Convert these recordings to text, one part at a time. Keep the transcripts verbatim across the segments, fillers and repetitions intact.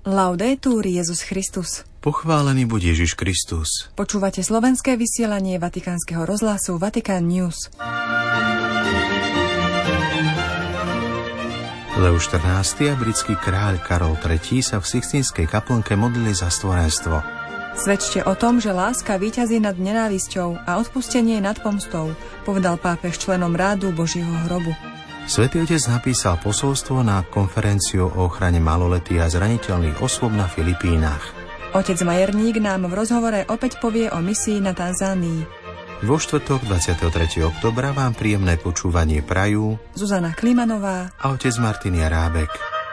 Laudetur Jesus Christus. Pochválený buď Ježiš Kristus. Počúvate slovenské vysielanie Vatikánskeho rozhlasu Vatican News. Leo štrnásty a britský kráľ Karol tretí sa v Sixtínskej kaplnke modlili za stvorenstvo. Svedčte o tom, že láska víťazí nad nenávisťou a odpustenie nad pomstou, povedal pápež členom rádu Božieho hrobu. Svätý Otec napísal posolstvo na konferenciu o ochrane maloletých a zraniteľných osôb na Filipínach. Otec Majerník nám v rozhovore opäť povie o misii na Tanzánii. Vo štvrtok dvadsiateho tretieho októbra vám príjemné počúvanie prajú Zuzana Klimanová a otec Martin Jarábek.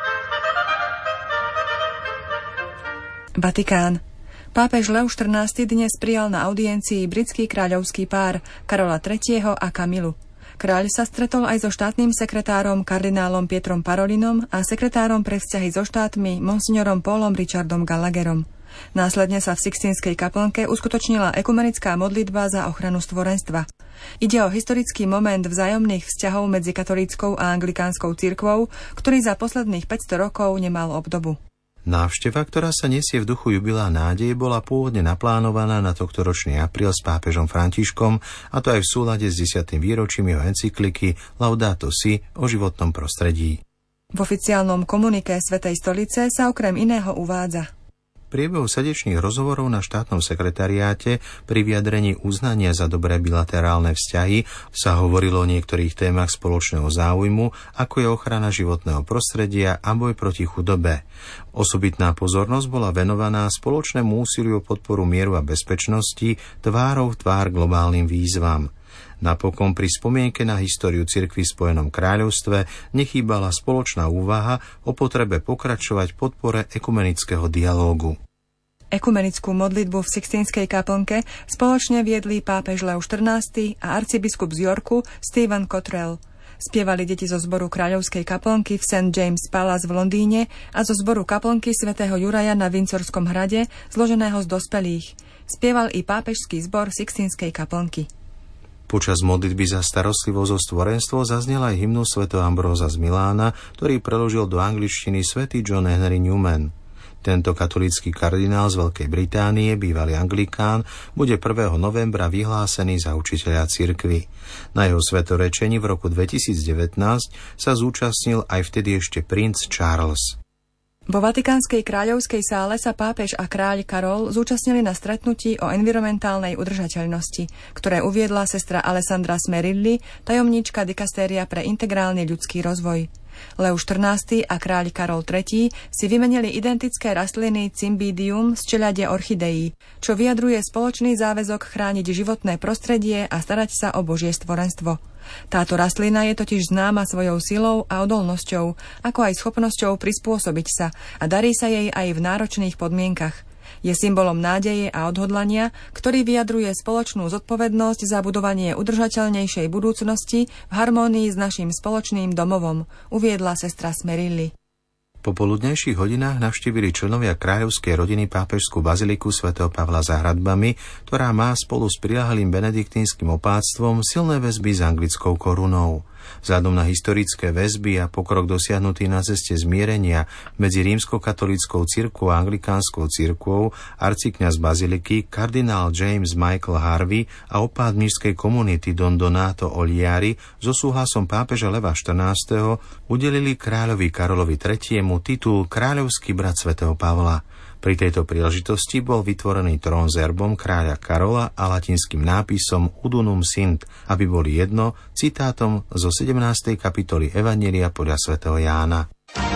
Vatikán. Pápež Leo štrnásty dnes prijal na audiencii britský kráľovský pár Karola tretieho a Kamilu. Kráľ sa stretol aj so štátnym sekretárom kardinálom Pietrom Parolinom a sekretárom pre vzťahy so štátmi monsignorom Paulom Richardom Gallagherom. Následne sa v Sixtínskej kaplnke uskutočnila ekumenická modlitba za ochranu stvorenstva. Ide o historický moment vzájomných vzťahov medzi katolíckou a anglikánskou cirkvou, ktorý za posledných päťsto rokov nemal obdobu. Návšteva, ktorá sa nesie v duchu jubilea nádeje, bola pôvodne naplánovaná na tohtoročný apríl s pápežom Františkom, a to aj v súlade s desiatym výročím jeho encykliky Laudato Si o životnom prostredí. V oficiálnom komuniké Svätej stolice sa okrem iného uvádza: V priebehu srdečných rozhovorov na štátnom sekretariáte pri vyjadrení uznania za dobré bilaterálne vzťahy sa hovorilo o niektorých témach spoločného záujmu, ako je ochrana životného prostredia a boj proti chudobe. Osobitná pozornosť bola venovaná spoločnému úsiliu o podporu mieru a bezpečnosti tvárou v tvár globálnym výzvam. Napokon pri spomienke na históriu cirkvi v Spojenom kráľovstve nechýbala spoločná úvaha o potrebe pokračovať v podpore ekumenického dialógu. Ekumenickú modlitbu v Sixtínskej kaplnke spoločne viedli pápež Leo štrnásty a arcibiskup z Yorku Stephen Cottrell. Spievali deti zo zboru kráľovskej kaplnky v Saint James Palace v Londýne a zo zboru kaplnky svätého Juraja na Windsorskom hrade, zloženého z dospelých. Spieval i pápežský zbor Sixtínskej kaplnky. Počas modlitby za starostlivosť o stvorenstvo zaznel aj hymnus svätého Ambróza z Milána, ktorý preložil do angličtiny svätý John Henry Newman. Tento katolícky kardinál z Veľkej Británie, bývalý anglikán, bude prvého novembra vyhlásený za učiteľa cirkvi. Na jeho svetorečení v roku dvetisícdevätnásť sa zúčastnil aj vtedy ešte princ Charles. Vo Vatikánskej kráľovskej sále sa pápež a kráľ Karol zúčastnili na stretnutí o environmentálnej udržateľnosti, ktoré uviedla sestra Alessandra Smerilli, tajomníčka dikastéria pre integrálny ľudský rozvoj. Leo štrnásty a kráľ Karol tretí si vymenili identické rastliny Cymbidium z čeľade orchideí, čo vyjadruje spoločný záväzok chrániť životné prostredie a starať sa o Božie stvorenstvo. Táto rastlina je totiž známa svojou silou a odolnosťou, ako aj schopnosťou prispôsobiť sa, a darí sa jej aj v náročných podmienkach. Je symbolom nádeje a odhodlania, ktorý vyjadruje spoločnú zodpovednosť za budovanie udržateľnejšej budúcnosti v harmónii s naším spoločným domovom, uviedla sestra Smerilli. Po poludnejších hodinách navštívili členovia kráľovskej rodiny pápežskú baziliku svätého Pavla za hradbami, ktorá má spolu s priľahlým benediktínskym opáctvom silné väzby s anglickou korunou. Vzhľadom na historické väzby a pokrok dosiahnutý na ceste zmierenia medzi rímskokatolíckou cirkvou a anglikánskou cirkvou, arcikňaz baziliky kardinál James Michael Harvey a opát mníšskej komunity Don Donato Oliari so súhlasom pápeža Leva štrnásteho udelili kráľovi Karolovi tretiemu titul kráľovský brat svätého Pavla. Pri tejto príležitosti bol vytvorený trón s erbom kráľa Karola a latinským nápisom Udunum Sint, aby boli jedno citátom zo sedemnástej kapitoly Evanjelia podľa svätého Jána.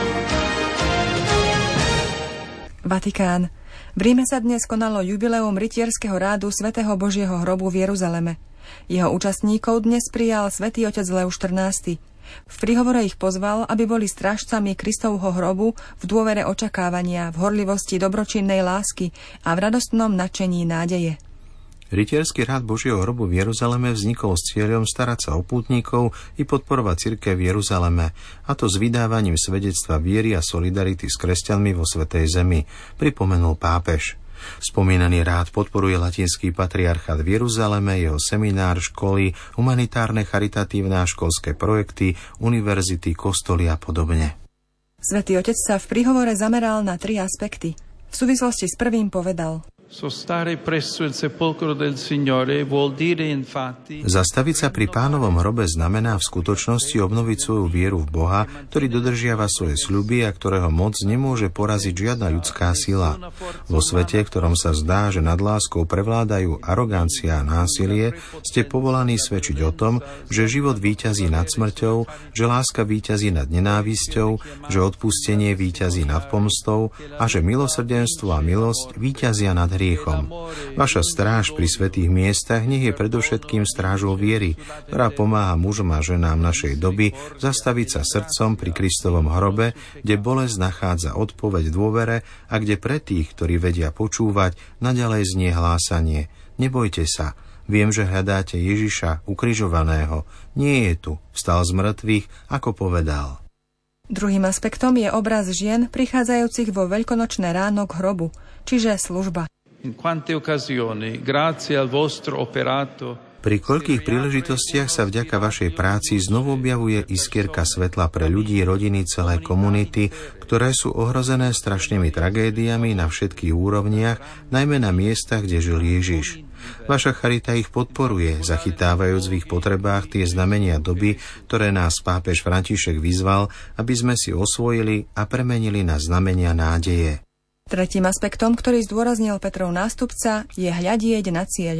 Vatikán. V Ríme sa dnes konalo jubileum rytierského rádu svätého Božieho hrobu v Jeruzaleme. Jeho účastníkov dnes prijal svätý otec Leo štrnásty. V príhovore ich pozval, aby boli strážcami Kristovho hrobu v dôvere očakávania, v horlivosti dobročinnej lásky a v radostnom nadšení nádeje. Rytierský rád Božieho hrobu v Jeruzaleme vznikol s cieľom starať sa o pútnikov i podporovať cirkev v Jeruzaleme, a to s vydávaním svedectva viery a solidarity s kresťanmi vo Svätej Zemi, pripomenul pápež. Spomínaný rád podporuje latinský patriarchát v Jeruzaleme, jeho seminár, školy, humanitárne, charitatívne a školské projekty, univerzity, kostoly a podobne. Svätý Otec sa v príhovore zameral na tri aspekty. V súvislosti s prvým povedal: Zastaviť sa pri Pánovom hrobe znamená v skutočnosti obnoviť svoju vieru v Boha, ktorý dodržiava svoje sľuby a ktorého moc nemôže poraziť žiadna ľudská sila. Vo svete, v ktorom sa zdá, že nad láskou prevládajú arogancia a násilie, ste povolaní svedčiť o tom, že život víťazí nad smrťou, že láska víťazí nad nenávisťou, že odpustenie víťazí nad pomstou a že milosrdenstvo a milosť víťazia nad hriechom. Vaša stráž pri svätých miestach nech je predovšetkým strážou viery, ktorá pomáha mužom a ženám našej doby zastaviť sa srdcom pri Kristovom hrobe, kde bolesť nachádza odpoveď v dôvere a kde pre tých, ktorí vedia počúvať, naďalej znie hlásanie: Nebojte sa, viem, že hľadáte Ježiša ukrižovaného. Nie je tu, vstal z mŕtvych, ako povedal. Druhým aspektom je obraz žien prichádzajúcich vo veľkonočné ráno k hrobu, čiže služba. Pri koľkých príležitostiach sa vďaka vašej práci znovu objavuje iskierka svetla pre ľudí, rodiny, celé komunity, ktoré sú ohrozené strašnými tragédiami na všetkých úrovniach, najmä na miestach, kde žil Ježiš. Vaša charita ich podporuje, zachytávajúc v ich potrebách tie znamenia doby, ktoré nás pápež František vyzval, aby sme si osvojili a premenili na znamenia nádeje. Tretím aspektom, ktorý zdôraznil Petrov nástupca, je hľadieť na cieľ.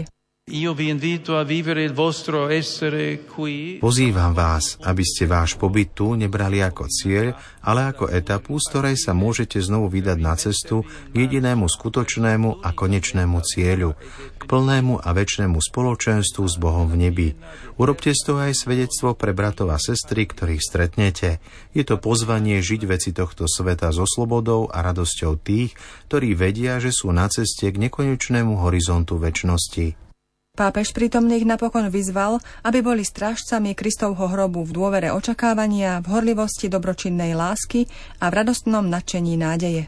Pozývam vás, aby ste váš pobyt tu nebrali ako cieľ, ale ako etapu, z ktorej sa môžete znovu vydať na cestu k jedinému skutočnému a konečnému cieľu, k plnému a večnému spoločenstvu s Bohom v nebi. Urobte z toho aj svedectvo pre bratov a sestry, ktorých stretnete. Je to pozvanie žiť veci tohto sveta so slobodou a radosťou tých, ktorí vedia, že sú na ceste k nekonečnému horizontu večnosti. Pápež prítomných napokon vyzval, aby boli strážcami Kristovho hrobu v dôvere očakávania, v horlivosti dobročinnej lásky a v radostnom nadšení nádeje.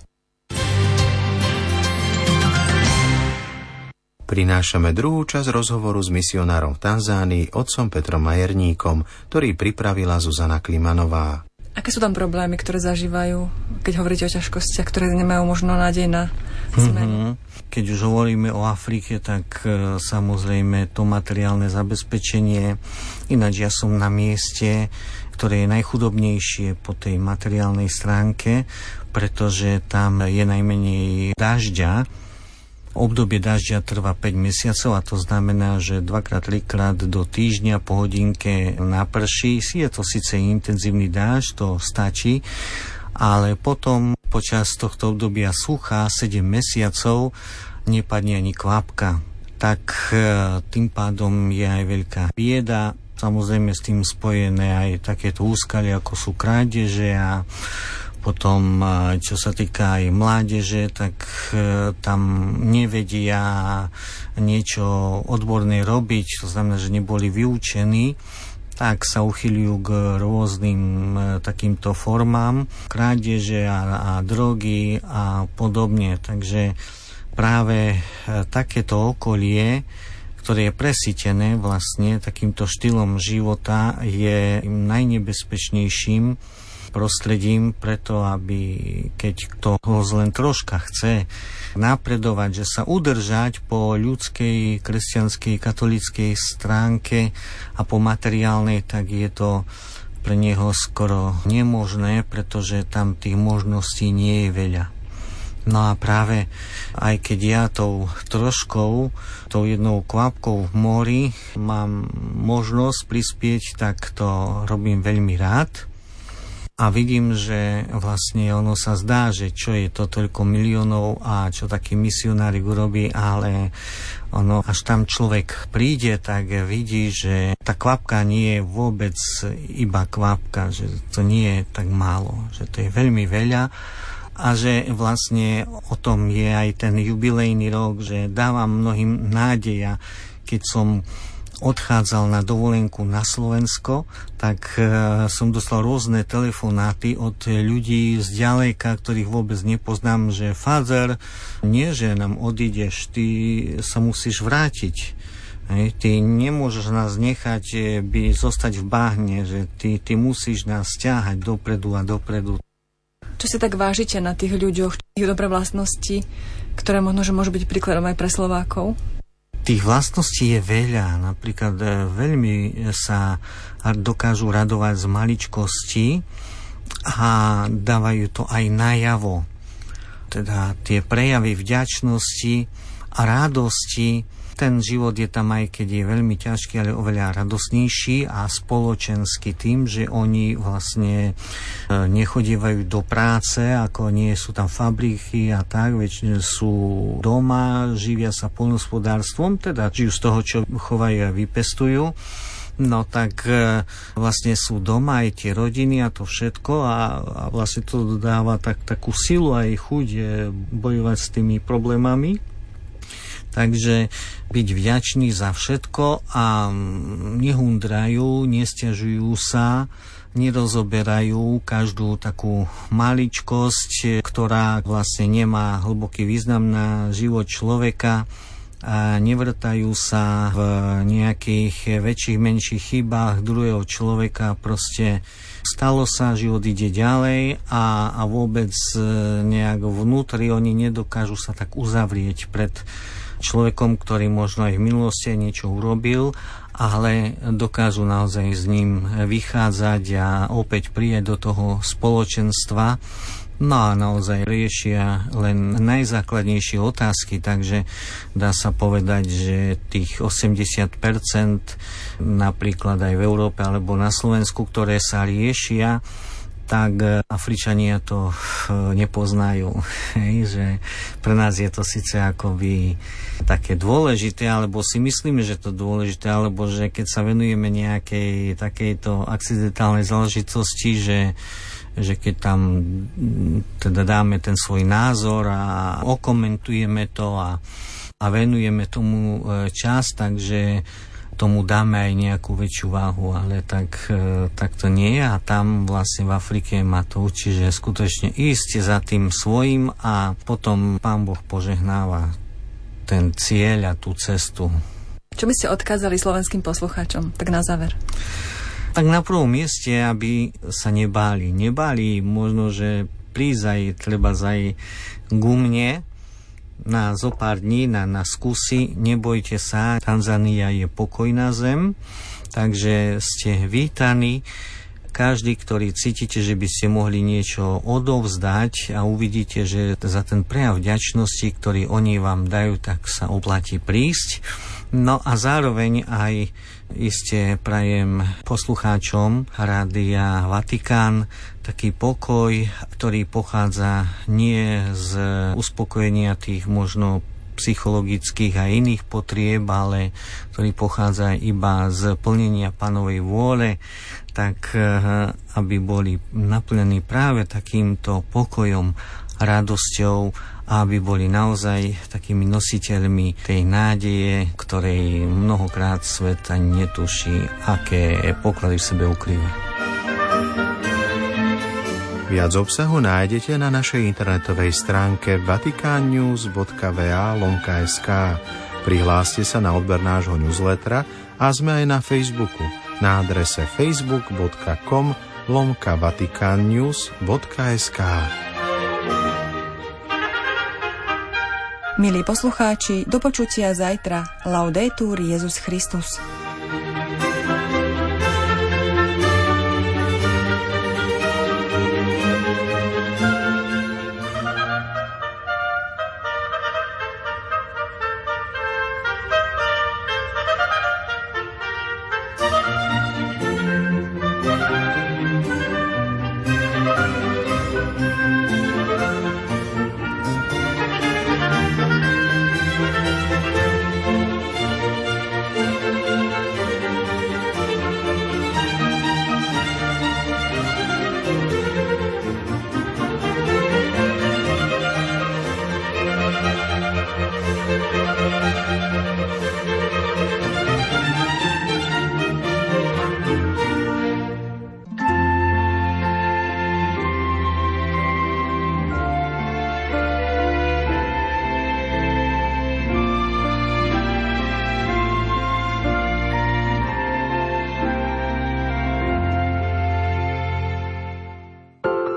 Prinášame druhú časť rozhovoru s misionárom v Tanzánii, otcom Petrom Majerníkom, ktorý pripravila Zuzana Klimanová. Aké sú tam problémy, ktoré zažívajú, keď hovoríte o ťažkostiach, ktoré nemajú možno nádej na zmenu? Mm-hmm. Keď už hovoríme o Afrike, tak e, samozrejme to materiálne zabezpečenie. Ináč ja som na mieste, ktoré je najchudobnejšie po tej materiálnej stránke, pretože tam je najmenej dažďa. Obdobie dažďa trvá päť mesiacov a to znamená, že dvakrát, trikrát do týždňa po hodinke naprší. Je to síce intenzívny dážď, to stačí, ale potom počas tohto obdobia sucha sedem mesiacov nepadne ani kvapka. Tak tým pádom je aj veľká bieda. Samozrejme s tým spojené aj takéto úskaly, ako sú krádeže a potom, čo sa týka aj mládeže, tak tam nevedia niečo odborné robiť, to znamená, že neboli vyučení, tak sa uchyľujú k rôznym takýmto formám krádeže a, a drogy a podobne. Takže práve takéto okolie, ktoré je presýtené vlastne takýmto štýlom života, je najnebezpečnejším prostredím, preto aby keď kto len troška chce napredovať, že sa udržať po ľudskej, kresťanskej, katolíckej stránke a po materiálnej, tak je to pre neho skoro nemožné, pretože tam tých možností nie je veľa. No a práve aj keď ja tou troškou, tou jednou kvapkou v mori mám možnosť prispieť, tak to robím veľmi rád. A vidím, že vlastne ono sa zdá, že čo je to toľko miliónov a čo taký misionárik urobí, ale ono, až tam človek príde, tak vidí, že tá kvapka nie je vôbec iba kvapka, že to nie je tak málo, že to je veľmi veľa a že vlastne o tom je aj ten jubilejný rok, že dávam mnohým nádeja. Keď som odchádzal na dovolenku na Slovensko, tak e, som dostal rôzne telefonáty od ľudí z ďaleka, ktorých vôbec nepoznám, že Father, nie, že nám odídeš, ty sa musíš vrátiť. Hej, ty nemôžeš nás nechať by zostať v bahne, že ty, ty musíš nás ťahať dopredu a dopredu. Čo si tak vážite na tých ľuďoch, ich dobré vlastnosti, ktoré možno, že môžu byť príkladom aj pre Slovákov? Tých vlastností je veľa. Napríklad veľmi sa dokážu radovať z maličkosti a dávajú to aj najavo. Teda tie prejavy vďačnosti a radosti. Ten život je tam, aj keď je veľmi ťažký, ale oveľa radosnejší a spoločenský tým, že oni vlastne nechodievajú do práce, ako nie sú tam fabriky a tak, väčšine sú doma, živia sa poľnohospodárstvom, teda žijú z toho, čo chovajú a vypestujú. No tak vlastne sú doma aj tie rodiny a to všetko a, a vlastne to dáva tak, takú silu aj chuť bojovať s tými problémami. Takže byť vďačný za všetko a nehundrajú, nesťažujú sa, nerozoberajú každú takú maličkosť, ktorá vlastne nemá hlboký význam na život človeka a nevrtajú sa v nejakých väčších, menších chybách druhého človeka. Proste stalo sa, život ide ďalej a, a vôbec nejak vnútri oni nedokážu sa tak uzavrieť pred človekom, ktorý možno aj v minulosti niečo urobil, ale dokážu naozaj s ním vychádzať a opäť prijať do toho spoločenstva. No a naozaj riešia len najzákladnejšie otázky, takže dá sa povedať, že tých osemdesiat percent napríklad aj v Európe alebo na Slovensku, ktoré sa riešia, tak Afričania to nepoznajú. Hej, že pre nás je to síce akoby také dôležité, alebo si myslíme, že to dôležité, alebo že keď sa venujeme nejakej takejto akcidentálnej záležitosti, že, že keď tam teda dáme ten svoj názor a okomentujeme to a, a venujeme tomu čas, takže tomu dáme aj nejakú väčšiu váhu, ale tak, tak to nie je a tam vlastne v Afrike ma to učí, že skutočne ísť za tým svojím a potom Pán Boh požehnáva ten cieľ a tú cestu. Čo by ste odkázali slovenským poslucháčom? Tak na záver. Tak na prvom mieste, aby sa nebáli. Nebáli možno, že prísť aj treba aj ku mne na zo pár dní, na, na skúsi. Nebojte sa, Tanzania je pokojná zem, takže ste vítaní. Každý, ktorý cítite, že by ste mohli niečo odovzdať a uvidíte, že za ten prejav vďačnosti, ktorý oni vám dajú, tak sa oplatí prísť. No a zároveň aj iste prajem poslucháčom Rádia Vatikán taký pokoj, ktorý pochádza nie z uspokojenia tých možno psychologických a iných potrieb, ale ktorý pochádza iba z plnenia Pánovej vôle, tak aby boli naplnení práve takýmto pokojom, radosťou a aby boli naozaj takými nositeľmi tej nádeje, ktorej mnohokrát svet ani netuší, aké poklady v sebe ukrýva. Viac obsahu nájdete na našej internetovej stránke vatikannews bodka va lomka es ká. Prihláste sa na odber nášho newslettera a sme aj na Facebooku na adrese facebook bodka com lomka vatikannews bodka es ká. Milí poslucháči, do počutia zajtra. Laudetur Jesus Christus.